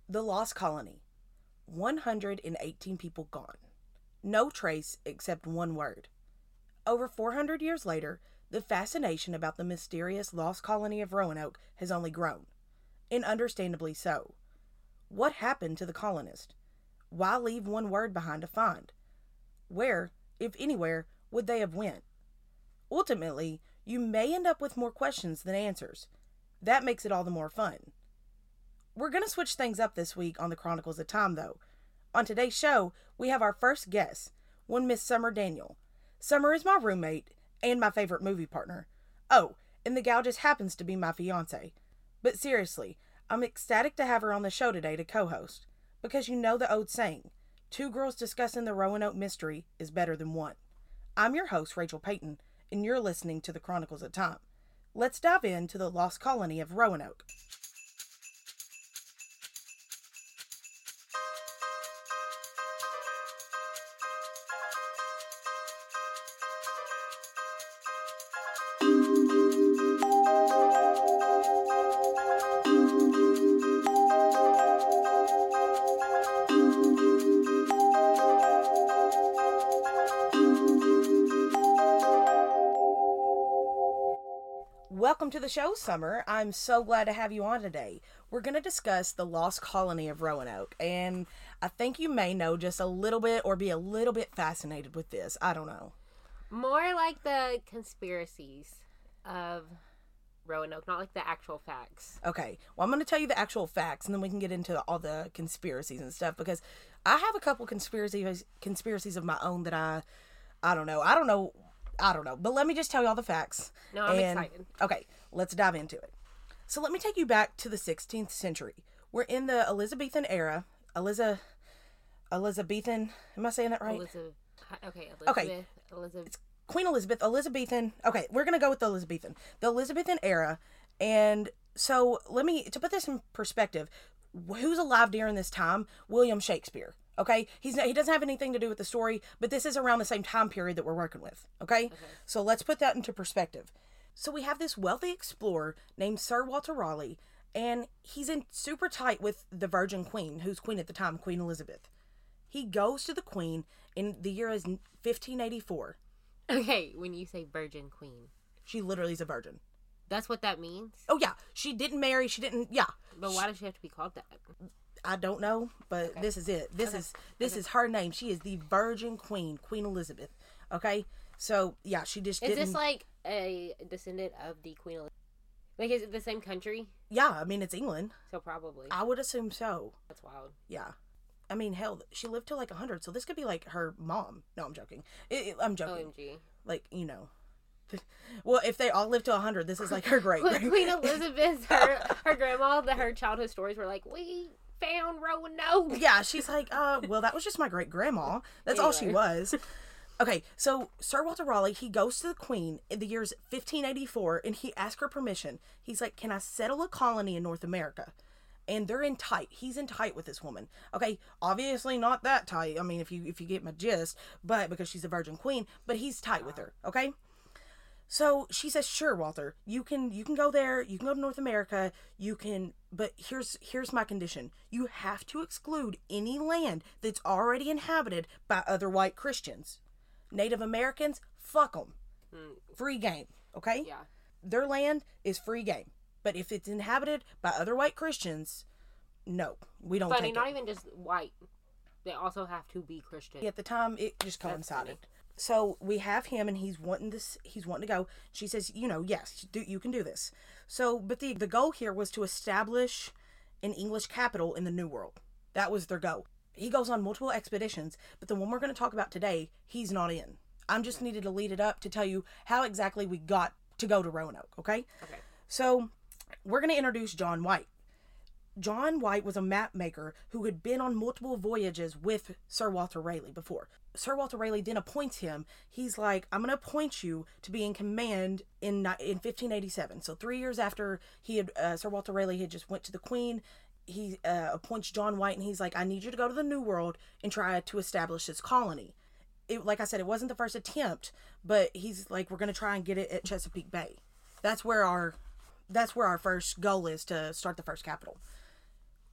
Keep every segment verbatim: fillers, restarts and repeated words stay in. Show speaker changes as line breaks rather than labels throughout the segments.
The Lost Colony. one hundred eighteen people gone. No trace except one word. Over four hundred years later, the fascination about the mysterious lost colony of Roanoke has only grown. And understandably so. What happened to the colonists? Why leave one word behind to find? Where, if anywhere, would they have went? Ultimately, you may end up with more questions than answers. That makes it all the more fun. We're going to switch things up this week on the Chronicles of Time, though. On today's show, we have our first guest, one Miss Summer Daniel. Summer is my roommate and my favorite movie partner. Oh, and the gal just happens to be my fiance. But seriously, I'm ecstatic to have her on the show today to co-host. Because you know the old saying, two girls discussing the Roanoke mystery is better than one. I'm your host, Rachel Payton, and you're listening to the Chronicles of Time. Let's dive into the lost colony of Roanoke. Welcome to the show, Summer. I'm so glad to have you on today. We're going to discuss the lost colony of Roanoke, and I think you may know just a little bit or be a little bit fascinated with this. I don't know.
More like the conspiracies of Roanoke, not like the actual facts.
Okay, well, I'm going to tell you the actual facts, and then we can get into all the conspiracies and stuff, because I have a couple conspiracies conspiracies of my own that I, I don't know. I don't know. I don't know. But let me just tell you all the facts.
No, I'm
and,
excited.
Okay, let's dive into it. So let me take you back to the sixteenth century. We're in the Elizabethan era. Eliza, Elizabethan. Am I saying that right?
Elizabeth. Okay, Elizabeth.
Okay.
Elizabeth.
It's Queen Elizabeth, Elizabethan. Okay, we're going to go with the Elizabethan. The Elizabethan era. And so let me, to put this in perspective, who's alive during this time? William Shakespeare. Okay, he's he doesn't have anything to do with the story, but this is around the same time period that we're working with. Okay, okay. So let's put that into perspective. So we have this wealthy explorer named Sir Walter Raleigh, and he's in super tight with the Virgin Queen, who's queen at the time, Queen Elizabeth. He goes to the Queen, and the year is fifteen eighty-four.
Okay, when you say Virgin Queen,
she literally is a virgin.
That's what that means?
Oh yeah, she didn't marry. She didn't. Yeah.
But why does she have to be called that?
I don't know, but okay. this is it. This okay. is this okay. is her name. She is the Virgin Queen, Queen Elizabeth. Okay, so yeah, she just
is
didn't...
this like a descendant of the Queen Elizabeth? Like, is it the same country?
Yeah, I mean it's England.
So probably.
I would assume so.
That's wild.
Yeah, I mean hell, she lived till like a hundred, so this could be like her mom. No, I'm joking. It, it, I'm joking.
O M G.
Like you know. Well, if they all live to a hundred, this is like her great.
Queen Elizabeth, her her grandma, the her childhood stories were like we. Found Roanoke.
Yeah, she's like, uh, well, that was just my great grandma. That's anyway. all she was. Okay, so Sir Walter Raleigh, he goes to the Queen in the years fifteen eighty-four, and he asks her permission. He's like, can I settle a colony in North America? And they're in tight. He's in tight with this woman. Okay, obviously not that tight. I mean, if you if you get my gist, but because she's a Virgin Queen, but he's tight wow. with her. Okay. So she says, sure, Walter, you can you can go there, you can go to North America, you can, but here's here's my condition. You have to exclude any land that's already inhabited by other white Christians. Native Americans, fuck them. Mm. Free game, okay?
Yeah.
Their land is free game. But if it's inhabited by other white Christians, no, we don't
Funny,
take
not
it.
even just white. They also have to be Christian.
At the time, it just coincided. So we have him, and he's wanting this. He's wanting to go. She says, "You know, yes, do, you can do this." So, but the the goal here was to establish an English capital in the New World. That was their goal. He goes on multiple expeditions, but the one we're going to talk about today, he's not in. I'm just needed to lead it up to tell you how exactly we got to go to Roanoke. Okay.
Okay.
So we're going to introduce John White. John White was a map maker who had been on multiple voyages with Sir Walter Raleigh before. Sir Walter Raleigh then appoints him. He's like, I'm going to appoint you to be in command in in fifteen eighty-seven. So three years after he had, uh, Sir Walter Raleigh had just went to the Queen, he uh, appoints John White, and he's like, I need you to go to the New World and try to establish this colony. It, like I said, it wasn't the first attempt, but he's like, we're going to try and get it at Chesapeake Bay. That's where our, that's where our first goal is, to start the first capital.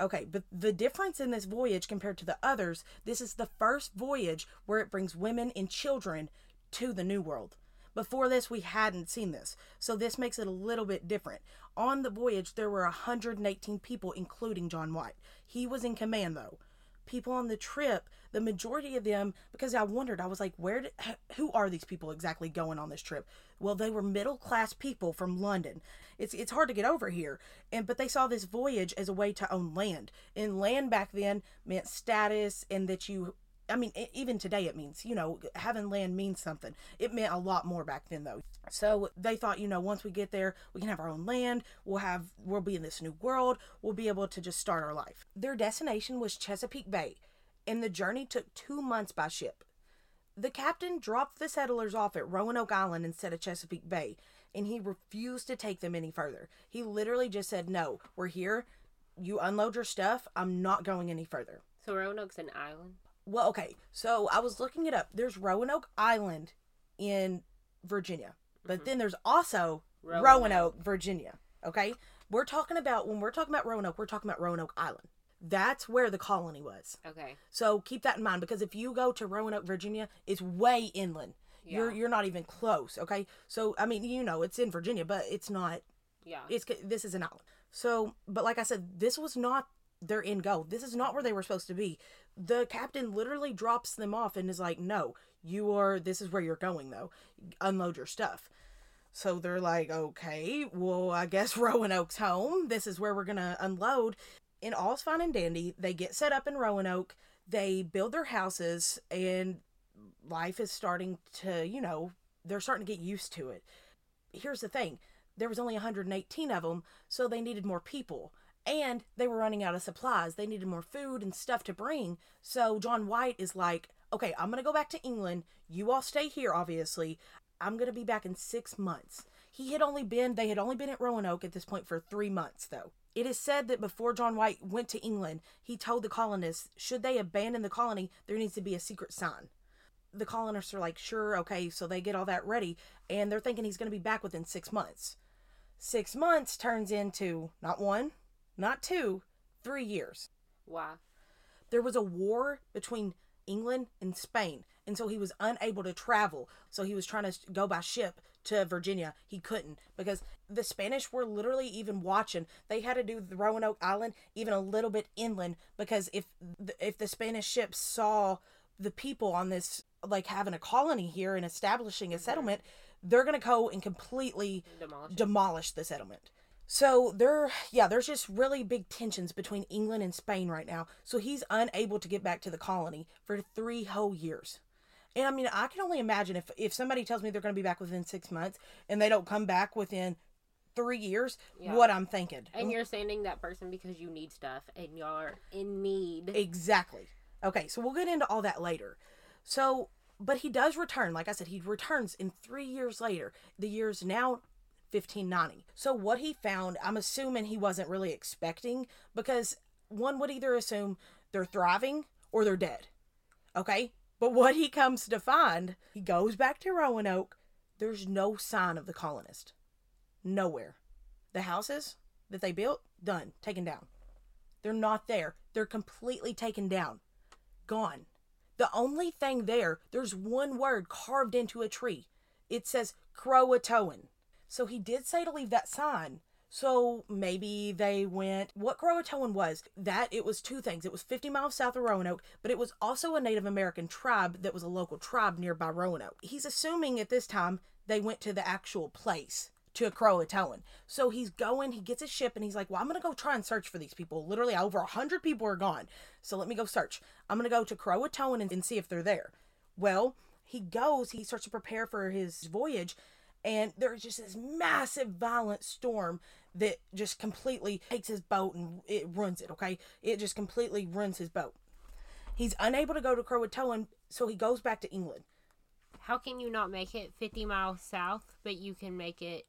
Okay, but the difference in this voyage compared to the others, this is the first voyage where it brings women and children to the New World. Before this, we hadn't seen this. So this makes it a little bit different. On the voyage, there were one hundred eighteen people, including John White. He was in command, though. People on the trip, the majority of them, because I wondered, I was like, where did, who are these people exactly going on this trip? Well, they were middle-class people from London. It's it's hard to get over here. And but they saw this voyage as a way to own land. And land back then meant status, and that you, I mean, even today it means, you know, having land means something. It meant a lot more back then, though. So they thought, you know, once we get there, we can have our own land. We'll have, we'll be in this new world. We'll be able to just start our life. Their destination was Chesapeake Bay, and the journey took two months by ship. The captain dropped the settlers off at Roanoke Island instead of Chesapeake Bay, and he refused to take them any further. He literally just said, no, we're here. You unload your stuff. I'm not going any further.
So Roanoke's an island?
Well, okay, so I was looking it up. There's Roanoke Island in Virginia, but mm-hmm. then there's also Roanoke. Roanoke, Virginia, okay? We're talking about, when we're talking about Roanoke, we're talking about Roanoke Island. That's where the colony was.
Okay.
So keep that in mind, because if you go to Roanoke, Virginia, it's way inland. Yeah. You're you're not even close, okay? So, I mean, you know, it's in Virginia, but it's not,
yeah.
It's this is an island. So, but like I said, this was not their end goal. This is not where they were supposed to be. The captain literally drops them off and is like, no, you are, this is where you're going, though. Unload your stuff. So they're like, okay, well, I guess Roanoke's home. This is where we're going to unload. And all's fine and dandy. They get set up in Roanoke. They build their houses, and life is starting to, you know, they're starting to get used to it. Here's the thing. There was only one hundred eighteen of them, so they needed more people. And they were running out of supplies. They needed more food and stuff to bring. So John White is like, okay, I'm going to go back to England. You all stay here, obviously. I'm going to be back in six months. He had only been, they had only been at Roanoke at this point for three months, though. It is said that before John White went to England, he told the colonists, should they abandon the colony, there needs to be a secret sign. The colonists are like, sure, okay, so they get all that ready, and they're thinking he's going to be back within six months. Six months turns into not one, not two, three years.
Wow.
There was a war between England and Spain, and so he was unable to travel. So he was trying to go by ship to Virginia. He couldn't, because the Spanish were literally even watching. They had to do the Roanoke Island even a little bit inland, because if if the Spanish ships saw the people on this, like having a colony here and establishing a settlement, they're going to go and completely demolish, demolish the settlement. So there, yeah, there's just really big tensions between England and Spain right now. So he's unable to get back to the colony for three whole years. And I mean, I can only imagine if, if somebody tells me they're going to be back within six months and they don't come back within three years, yeah. what I'm thinking.
And you're sending that person because you need stuff and you're in need.
Exactly. Okay, so we'll get into all that later. So, but he does return. Like I said, he returns in three years later. The year's now fifteen ninety. So what he found, I'm assuming he wasn't really expecting, because one would either assume they're thriving or they're dead. Okay? But what he comes to find, he goes back to Roanoke, there's no sign of the colonist. Nowhere. The houses that they built, done, taken down. They're not there. They're completely taken down. Gone. The only thing there, there's one word carved into a tree. It says Croatoan. So he did say to leave that sign. So maybe they went, what Croatoan was, that it was two things. It was fifty miles south of Roanoke, but it was also a Native American tribe that was a local tribe nearby Roanoke. He's assuming at this time they went to the actual place, to Croatoan. So he's going, he gets a ship, and he's like, well, I'm going to go try and search for these people. Literally over one hundred people are gone. So let me go search. I'm going to go to Croatoan and, and see if they're there. Well, he goes, he starts to prepare for his voyage, and there's just this massive violent storm that just completely takes his boat and it ruins it, okay? It just completely ruins his boat. He's unable to go to Croatoan, so he goes back to England.
How can you not make it fifty miles south, but you can make it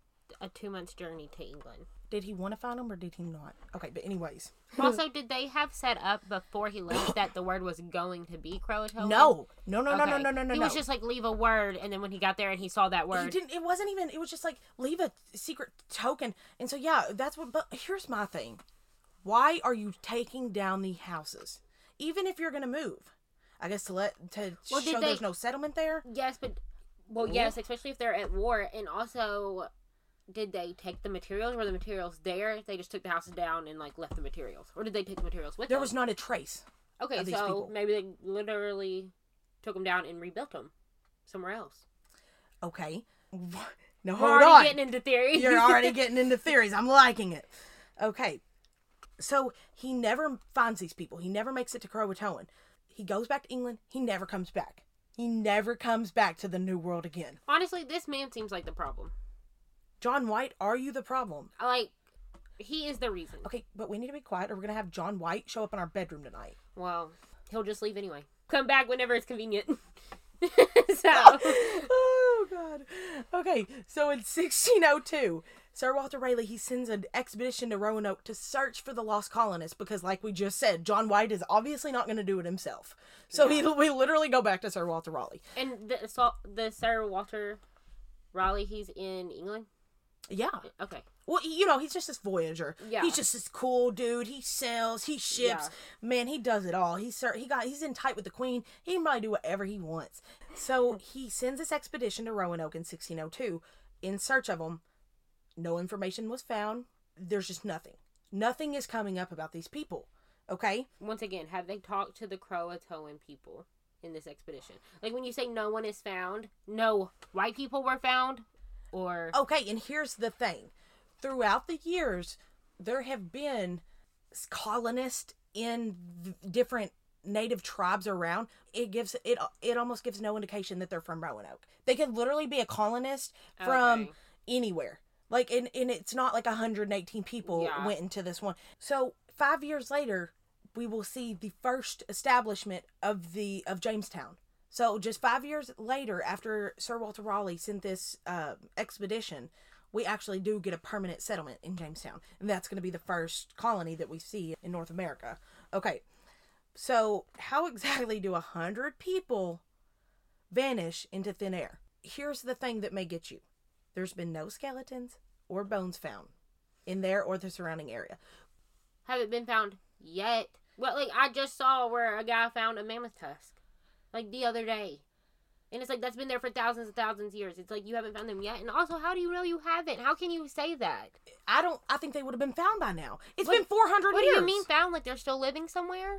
a two months journey to England?
Did he want to find him or did he not? Okay, but anyways.
Also, did they have set up before he left that the word was going to be Croatoan?
No. No, no,
okay.
no, no, no, no, no.
He was just like, leave a word, and then when he got there and he saw that word.
He didn't, it wasn't even, it was just like, leave a secret token. And so, yeah, that's what, but here's my thing. Why are you taking down the houses? Even if you're going to move. I guess to let to
Well,
show
did they-
there's no settlement there.
Yes, but well, yes, especially if they're at war, and also, did they take the materials? Were the materials there? They just took the houses down and like left the materials, or did they take the materials with
There
them?
was not a trace.
Okay,
of these
so
people.
maybe they literally took them down and rebuilt them somewhere else.
Okay. No,
We're
hold
already
on.
getting into theory.
You're already getting into theories. I'm liking it. Okay. So he never finds these people. He never makes it to Croatoan. He goes back to England. He never comes back. He never comes back to the New World again.
Honestly, this man seems like the problem.
John White, are you the problem?
I Like, he is the reason.
Okay, but we need to be quiet or we're going to have John White show up in our bedroom tonight.
Well, he'll just leave anyway. Come back whenever it's convenient. So,
Oh, God. Okay, so in sixteen oh two, Sir Walter Raleigh, he sends an expedition to Roanoke to search for the lost colonists because, like we just said, John White is obviously not going to do it himself. So he, we literally go back to Sir Walter Raleigh.
and the, so, the Sir Walter Raleigh, he's in England?
Yeah.
Okay.
Well, you know, he's just this voyager.
Yeah.
He's just this cool dude. He sails, he ships. Man, he does it all. He's he got he's in tight with the queen. He can probably do whatever he wants. So he sends this expedition to Roanoke in sixteen oh two in search of them. No information was found. There's just nothing. Nothing is coming up about these people. Okay?
Once again, have they talked to the Croatoan people in this expedition? Like, when you say no one is found, no white people were found? Or...
Okay, and here's the thing. Throughout the years, there have been colonists in th- different native tribes around. It gives it it almost gives no indication that they're from Roanoke. They could literally be a colonist from
Okay.
anywhere. Like, and, and it's not like one hundred eighteen people
Yeah.
went into this one. So five years later, we will see the first establishment of the of Jamestown. So just five years later, after Sir Walter Raleigh sent this uh, expedition, we actually do get a permanent settlement in Jamestown. And that's going to be the first colony that we see in North America. Okay, so how exactly do a hundred people vanish into thin air? Here's the thing that may get you. There's been no skeletons or bones found in there or the surrounding area.
Haven't been found yet. Well, like, I just saw where a guy found a mammoth tusk. Like, the other day. And it's like, that's been there for thousands and thousands of years. It's like, you haven't found them yet. And also, how do you know you haven't? How can you say that?
I don't, I think they would have been found by now. It's
What-
been four hundred
What
years.
do you mean found? Like, they're still living somewhere?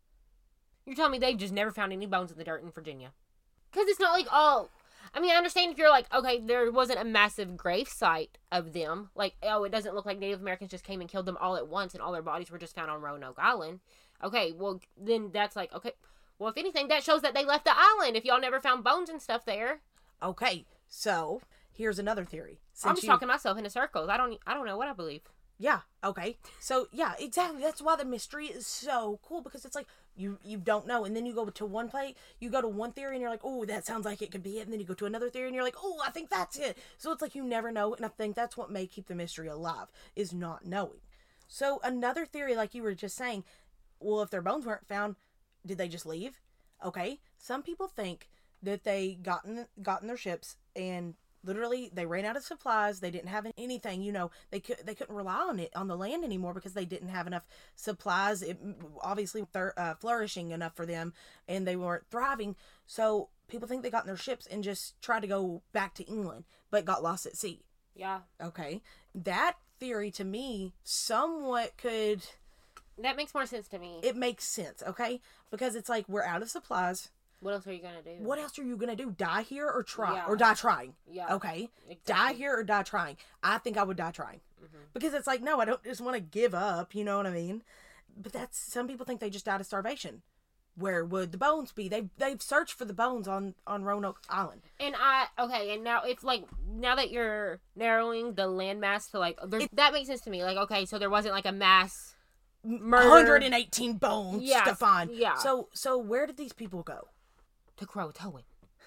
You're telling me they've just never found any bones in the dirt in Virginia? Because it's not like, oh... I mean, I understand if you're like, okay, there wasn't a massive grave site of them. Like, oh, it doesn't look like Native Americans just came and killed them all at once and all their bodies were just found on Roanoke Island. Okay, well, then that's like, okay... Well, if anything, that shows that they left the island if y'all never found bones and stuff there.
Okay, so here's another theory. Since
I'm just
you-
talking myself into circles. I don't I don't know what I believe.
Yeah, okay. So, yeah, exactly. That's why the mystery is so cool, because it's like, you you don't know. And then you go to one play, you go to one theory, and you're like, oh, that sounds like it could be it. And then you go to another theory, and you're like, oh, I think that's it. So it's like you never know, and I think that's what may keep the mystery alive, is not knowing. So another theory, like you were just saying, well, if their bones weren't found, did they just leave? Okay, some people think that they got in, got in their ships and literally they ran out of supplies. They didn't have anything, you know, they could they couldn't rely on it on the land anymore because they didn't have enough supplies. It obviously thir- uh, flourishing enough for them, and they weren't thriving. So people think they got in their ships and just tried to go back to England, but got lost at sea.
Yeah.
Okay, that theory to me somewhat could.
That makes more sense to me.
It makes sense, okay? Because it's like, we're out of supplies.
What else are you going to do?
What else are you going to do? Die here or try?
Yeah.
Or die trying?
Yeah.
Okay?
Exactly.
Die here or die trying? I think I would die trying.
Mm-hmm.
Because it's like, no, I don't just want to give up, you know what I mean? But that's, some people think they just died of starvation. Where would the bones be? They they've searched for the bones on, on Roanoke Island.
And I, okay, and now it's like, now that you're narrowing the landmass to like, there's, that makes sense to me. Like, okay, so there wasn't like a mass... Murder.
one hundred eighteen bones
Yes,
to find.
yeah.
So, so where did these people go?
To Croatoan.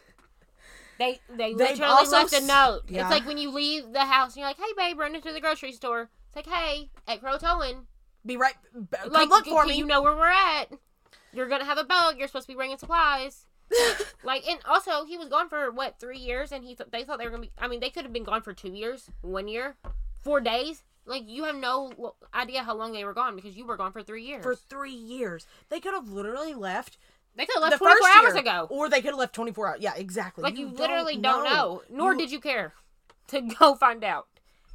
They they
They've
literally
also
left a
s-
note.
yeah.
It's like when you leave the house and you're like, hey babe, run into the grocery store. It's like, hey, at Croatoan.
Be right, b- come
Like,
look for
can
me.
you know where we're at? You're gonna have a boat. You're supposed to be bringing supplies. Like, and also he was gone for what, three years, and he th- they thought they were gonna be. I mean, they could have been gone for two years, one year, four days. Like, you have no lo- idea how long they were gone because you were gone for three years.
For three years. They could have literally left.
They could have left
the
twenty-four
first
hours
year,
ago.
Or they could have left twenty-four hours. Yeah, exactly.
Like, you,
you
literally
don't
don't know.
know.
Nor
You-
did you care to go find out.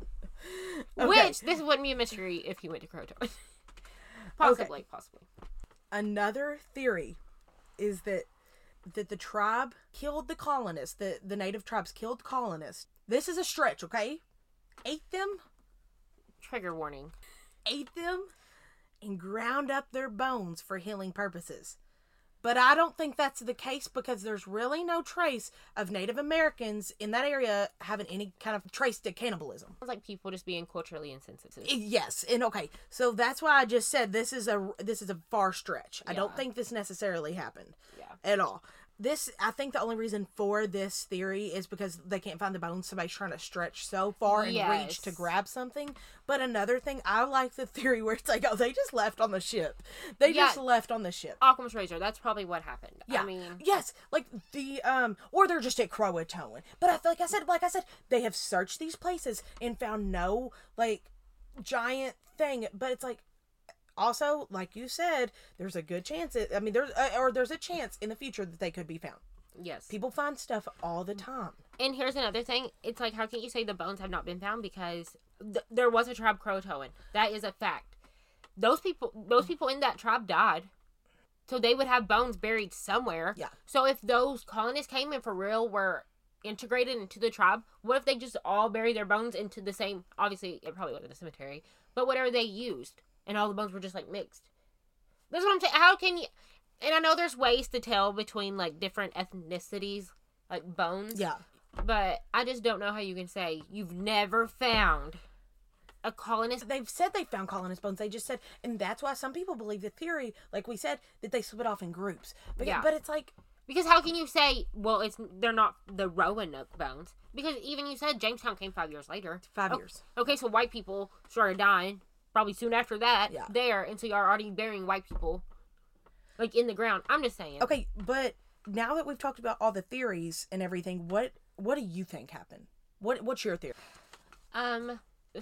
Okay.
Which, this wouldn't be a mystery if you went to Croatoan. Possibly,
Okay.
possibly.
Another theory is that that the tribe killed the colonists. The, the native tribes killed colonists. This is a stretch, okay? Ate them.
Trigger warning.
Ate them. And ground up their bones for healing purposes. But I don't think that's the case because there's really no trace of Native Americans in that area having any kind of trace to cannibalism.
Sounds like people just being culturally insensitive.
I- Yes, and okay, so that's why I just said this is a this is a far stretch. I don't
Yeah.
think this necessarily happened
Yeah.
at all. This, I think the only reason for this theory is because they can't find the bones. Somebody's trying to stretch so far and
Yes.
reach to grab something. But another thing, I like the theory where it's like, oh, they just left on the ship. They
Yeah.
just left on the ship.
Occam's razor. That's probably what happened.
Yeah.
I mean,
yes, like the um, or they're just at Croatoan. But I feel like I said, like I said, they have searched these places and found no like giant thing. But it's like, also, like you said, there's a good chance. It, I mean, there's uh, or there's a chance in the future that they could be found.
yes.
People find stuff all the time.
And here's another thing. It's like, how can you say the bones have not been found? Because th- there was a tribe Croatoan. That is a fact. Those people, those people in that tribe died. So they would have bones buried somewhere.
Yeah.
So if those colonists came and for real were integrated into the tribe, what if they just all buried their bones into the same, obviously it probably wasn't a cemetery, but whatever they used, and all the bones were just like mixed. That's what I'm saying. How can you, and I know there's ways to tell between like different ethnicities, like bones.
Yeah.
But I just don't know how you can say you've never found a colonist.
They've said they found colonist bones. They just said, and that's why some people believe the theory, like we said, that they split off in groups. But,
Yeah.
but it's like,
Because how can you say, well, it's they're not the Roanoke bones? Because even you said Jamestown came five years later.
five
Oh,
years.
Okay, so white people started dying probably soon after that.
Yeah.
There, and so you're already burying white people, like in the ground. I'm just saying.
Okay, but now that we've talked about all the theories and everything, what what do you think happened? What What's your theory?
Um.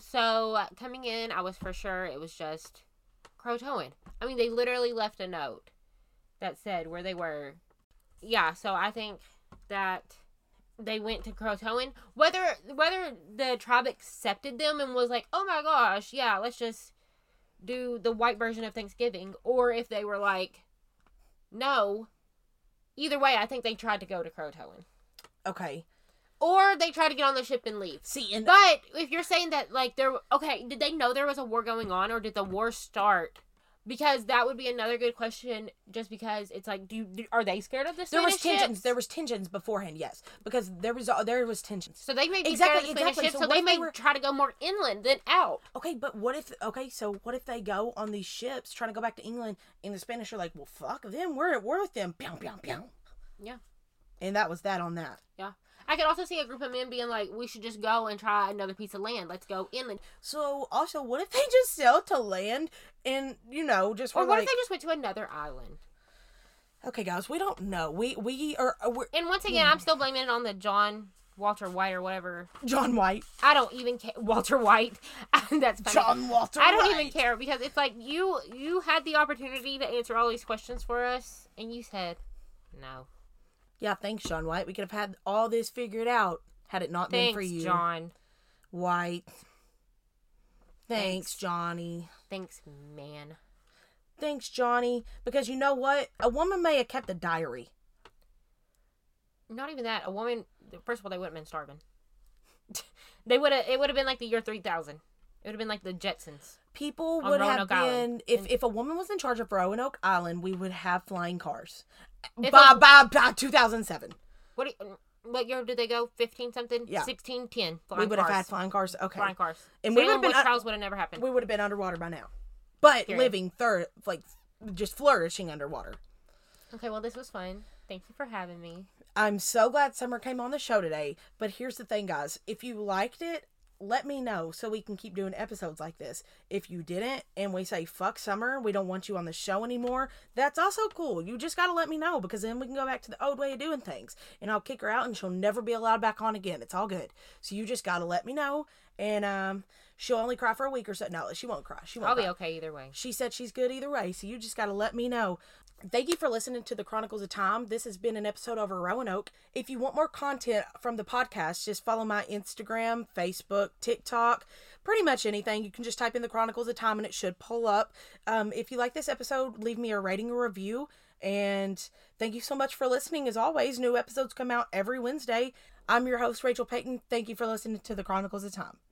So uh, coming in, I was for sure it was just Croatoan. I mean, they literally left a note that said where they were. Yeah. So I think that they went to Croatoan. Whether whether the tribe accepted them and was like, oh my gosh, yeah, let's just do the white version of Thanksgiving, or if they were like, no. Either way, I think they tried to go to Croatoan.
Okay.
Or they tried to get on the ship and leave.
See, and
But if you're saying that, like, there, okay, did they know there was a war going on, or did the war start? Because that would be another good question. Just because it's like, do, you, do are they scared of the
there
Spanish
was tensions.
ships?
There was tensions beforehand, yes, because there was uh, there was tensions.
So they may be
Exactly,
scared of the Spanish
exactly.
ships,
So
so,
what
they
if they
may
were-
try to go more inland than out.
Okay, but what if? Okay, so what if they go on these ships trying to go back to England, and the Spanish are like, "Well, fuck them. We're we're with them." Pew, pew, pew.
Yeah.
And that was that on that.
Yeah. I could also see a group of men being like, we should just go and try another piece of land. Let's go inland.
So also, what if they just sell to land and you know just
Or
were
what
like,
if they just went to another island?
okay, guys, we don't know. We we are uh, we're
And once again, I'm still blaming it on the John Walter White or whatever.
John White.
I don't even care. Walter White. That's funny.
John Walter.
I don't
White.
even care because it's like you you had the opportunity to answer all these questions for us, and you said no.
Yeah, thanks, John White. We could have had all this figured out had it not
Thanks,
been for you,
John.
White. Thanks,
Thanks.
Johnny.
Thanks, man.
Thanks, Johnny. Because you know what? A woman may have kept a diary.
Not even that. A woman. First of all, they wouldn't have been starving. They would have. It would have been like the year three thousand. It would have been like the Jetsons.
People
On
would have
Roanoke
been
Island.
if
And-
if a woman was in charge of Roanoke Island, we would have flying cars.
If
By,
a-
by, by two thousand seven.
What? Do you, what year did they go? Fifteen something.
Yeah.
Sixteen ten.
We would have had flying cars. Okay.
flying cars.
And we would have
Salem
been
witch
un-
trials would have never happened.
We would have been underwater by now. But
Period.
living third like just flourishing underwater.
Okay, well, this was fun. Thank you for having me.
I'm so glad Summer came on the show today. But here's the thing, guys. If you liked it, let me know so we can keep doing episodes like this. If you didn't and we say fuck Summer, we don't want you on the show anymore, that's also cool. You just gotta let me know, because then we can go back to the old way of doing things, and I'll kick her out and she'll never be allowed back on again. It's all good. So you just gotta let me know, and um she'll only cry for a week or so. No, she won't cry. She won't
I'll
cry.
be okay either way.
She said she's good either way, so you just gotta let me know. Thank you for listening to the Chronicles of Time. This has been an episode over Roanoke. If you want more content from the podcast, just follow my Instagram, Facebook, TikTok, pretty much anything. You can just type in the Chronicles of Time and it should pull up. Um, if you like this episode, leave me a rating or review. And thank you so much for listening. As always, new episodes come out every Wednesday. I'm your host, Rachel Payton. Thank you for listening to the Chronicles of Time.